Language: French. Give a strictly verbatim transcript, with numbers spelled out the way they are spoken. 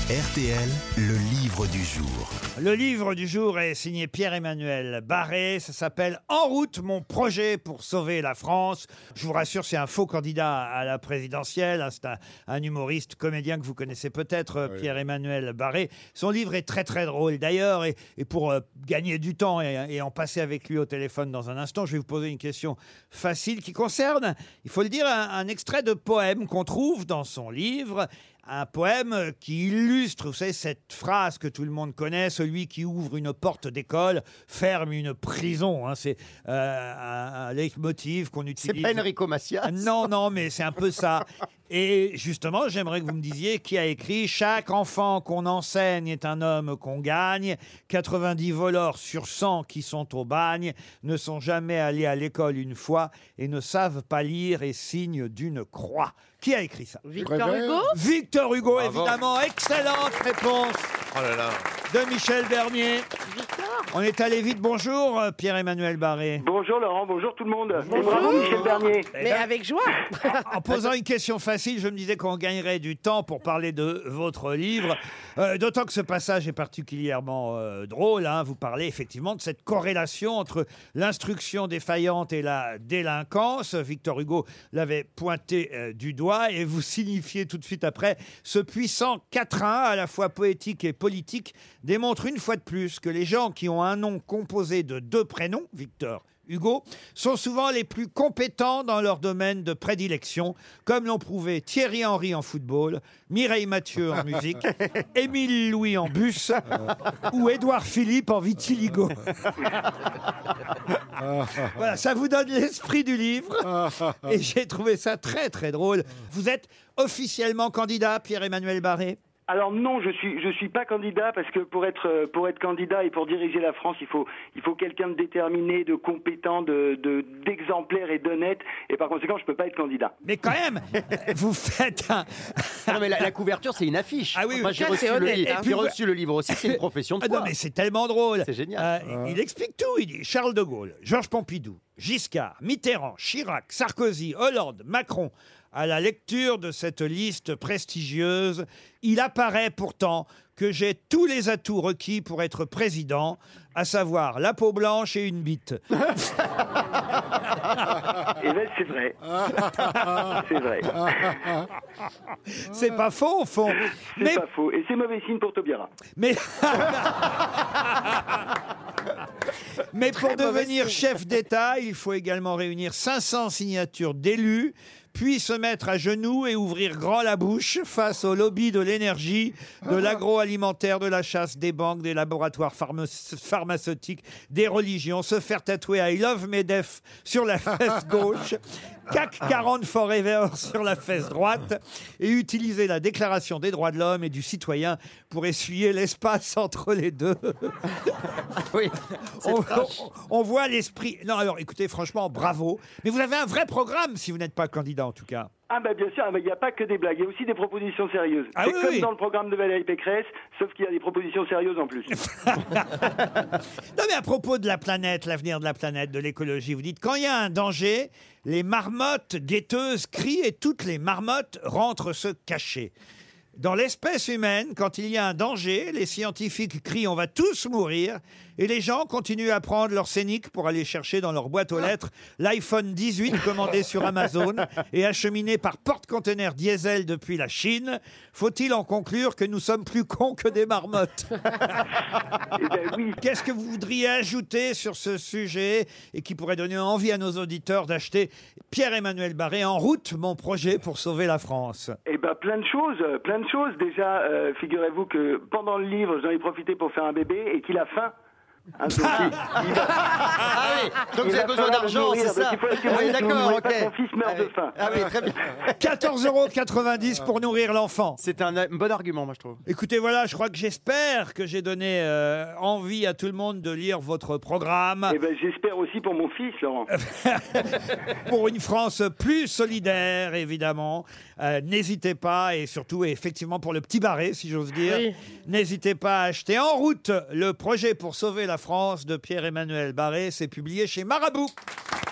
R T L, le livre du jour. Le livre du jour est signé Pierre-Emmanuel Barré. Ça s'appelle « En route, mon projet pour sauver la France ». Je vous rassure, c'est un faux candidat à la présidentielle. C'est un, un humoriste, comédien que vous connaissez peut-être, oui. Pierre-Emmanuel Barré. Son livre est très très drôle d'ailleurs. Et, et pour euh, gagner du temps et, et en passer avec lui au téléphone dans un instant, je vais vous poser une question facile qui concerne, il faut le dire, un, un extrait de poème qu'on trouve dans son livre. Un poème qui illustre, vous savez, cette phrase que tout le monde connaît, celui qui ouvre une porte d'école ferme une prison. Hein. C'est euh, un, un leitmotiv qu'on utilise. C'est pas Enrico Macias. Non, non, mais c'est un peu ça. Et justement, j'aimerais que vous me disiez qui a écrit « Chaque enfant qu'on enseigne est un homme qu'on gagne. quatre-vingt-dix voleurs sur cent qui sont au bagne ne sont jamais allés à l'école une fois et ne savent pas lire et signent d'une croix. » Qui a écrit ça? Victor Hugo. Victor Hugo, Bravo. Évidemment. Excellente réponse Oh là là. de Michel Bernier. Victor. On est allé vite. Bonjour, Pierre-Emmanuel Barré. Bonjour Laurent, bonjour tout le monde. Bonjour. Et bravo Michel Bernier. Eh Mais ben, avec joie. En posant une question facile, je me disais qu'on gagnerait du temps pour parler de votre livre. Euh, D'autant que ce passage est particulièrement euh, drôle. Hein. Vous parlez effectivement de cette corrélation entre l'instruction défaillante et la délinquance. Victor Hugo l'avait pointé euh, du doigt et vous signifiez tout de suite après ce puissant quatrain, à la fois poétique et politique, démontre une fois de plus que les gens qui ont un nom composé de deux prénoms, Victor Hugo, sont souvent les plus compétents dans leur domaine de prédilection, comme l'ont prouvé Thierry Henry en football, Mireille Mathieu en musique, Émile Louis en bus ou Édouard Philippe en vitiligo. Voilà, ça vous donne l'esprit du livre et j'ai trouvé ça très très drôle. Vous êtes officiellement candidat, Pierre-Emmanuel Barré? Alors non, je suis je suis pas candidat parce que pour être pour être candidat et pour diriger la France, il faut il faut quelqu'un de déterminé, de compétent, de de d'exemplaire et d'honnête. Et par conséquent, je peux pas être candidat. Mais quand même, vous faites un... Non, mais la, la couverture, c'est une affiche. Ah oui, oui. Moi, j'ai Ça, reçu, c'est le honnête, livre. hein. J'ai reçu le livre aussi. C'est une profession de Ah foi. non, mais c'est tellement drôle. C'est génial. Euh, il explique tout. Il dit Charles de Gaulle, Georges Pompidou, Giscard, Mitterrand, Chirac, Sarkozy, Hollande, Macron. À la lecture de cette liste prestigieuse, il apparaît pourtant que j'ai tous les atouts requis pour être président, à savoir la peau blanche et une bite. Et ben c'est vrai. C'est vrai. C'est pas faux au fond. C'est Mais, pas faux. Et c'est mauvais signe pour Taubira. mais, mais pour devenir chef d'État, il faut également réunir cinq cents signatures d'élus, puis se mettre à genoux et ouvrir grand la bouche face au lobby de l'énergie, de l'agroalimentaire, de la chasse, des banques, des laboratoires pharma- pharmaceutiques, des religions, se faire tatouer I love Medef sur la fesse gauche, C A C quarante Forever sur la fesse droite et utiliser la déclaration des droits de l'homme et du citoyen pour essuyer l'espace entre les deux. Oui. On, on- on voit l'esprit. Non, alors écoutez, franchement, bravo. Mais vous avez un vrai programme si vous n'êtes pas candidat en tout cas. Ah ben bien sûr, il n'y a pas que des blagues, il y a aussi des propositions sérieuses. Ah c'est oui, comme oui. dans le programme de Valérie Pécresse, sauf qu'il y a des propositions sérieuses en plus. Non mais à propos de la planète, l'avenir de la planète, de l'écologie, vous dites quand il y a un danger, les marmottes guetteuses crient et toutes les marmottes rentrent se cacher. Dans l'espèce humaine, quand il y a un danger, les scientifiques crient on va tous mourir et les gens continuent à prendre leur scénic pour aller chercher dans leur boîte aux lettres l'iPhone dix-huit commandé sur Amazon et acheminé par porte-conteneurs diesel depuis la Chine. Faut-il en conclure que nous sommes plus cons que des marmottes? Eh ben oui. Qu'est-ce que vous voudriez ajouter sur ce sujet et qui pourrait donner envie à nos auditeurs d'acheter Pierre-Emmanuel Barré, En route, mon projet pour sauver la France? Eh ben plein de choses, plein de choses. Déjà, euh, figurez-vous que pendant le livre, j'en ai profité pour faire un bébé et qu'il a faim. Hein, donc, il- il va- Ah oui. Donc il vous va avez besoin falloir le d'argent, nourrir, c'est ça? donc il faut assurer Oui, que vous d'accord, ne ok. pas que mon fils meurt Ah de oui. faim. Ah oui, très bien. quatorze euros quatre-vingt-dix pour nourrir l'enfant. C'est un euh, bon argument, moi, je trouve. Écoutez, voilà, je crois que j'espère que j'ai donné euh, envie à tout le monde de lire votre programme Eh ben j'espère aussi pour mon fils, Laurent. pour une France plus solidaire, évidemment. Euh, n'hésitez pas, et surtout, et effectivement, pour le petit Barré, si j'ose dire, Oui. n'hésitez pas à acheter En route le projet pour sauver la France de Pierre-Emmanuel Barré. C'est publié chez Marabout.